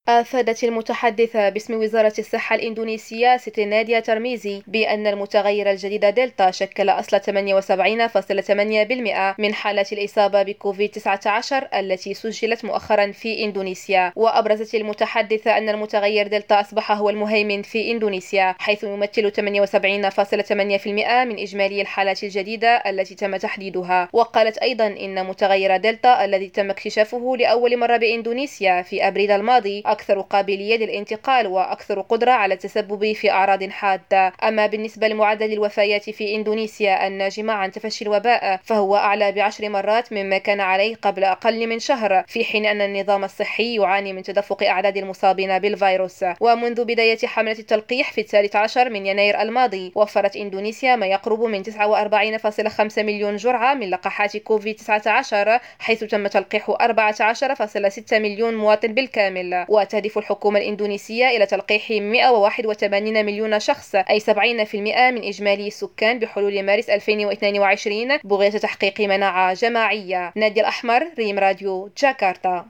أفادت المتحدثة باسم وزارة الصحة الإندونيسية ست نادية ترميزي بأن المتغير الجديد دلتا شكل أصل 78.8% من حالات الإصابة بكوفيد-19 التي سجلت مؤخرا في إندونيسيا. وأبرزت المتحدثة أن المتغير دلتا أصبح هو المهيمن في إندونيسيا، حيث يمثل 78.8% من إجمالي الحالات الجديدة التي تم تحديدها. وقالت أيضا إن متغير دلتا الذي تم اكتشافه لأول مرة بإندونيسيا في أبريل الماضي أكثر قابلية للانتقال وأكثر قدرة على التسبب في أعراض حادة. أما بالنسبة لمعدل الوفيات في إندونيسيا الناجمة عن تفشي الوباء فهو أعلى ب10 مرات مما كان عليه قبل أقل من شهر، في حين أن النظام الصحي يعاني من تدفق أعداد المصابين بالفيروس. ومنذ بداية حملة التلقيح في 13 من يناير الماضي وفرت إندونيسيا ما يقرب من 49.5 مليون جرعة من لقاحات كوفيد-19، حيث تم تلقيح 14.6 مليون مواطن بالكامل. وتهدف الحكومة الإندونيسية إلى تلقيح 181 مليون شخص، أي 70% من إجمالي السكان بحلول مارس 2022 بغية تحقيق مناعة جماعية. نادية الأحمر، ريم راديو، جاكرتا.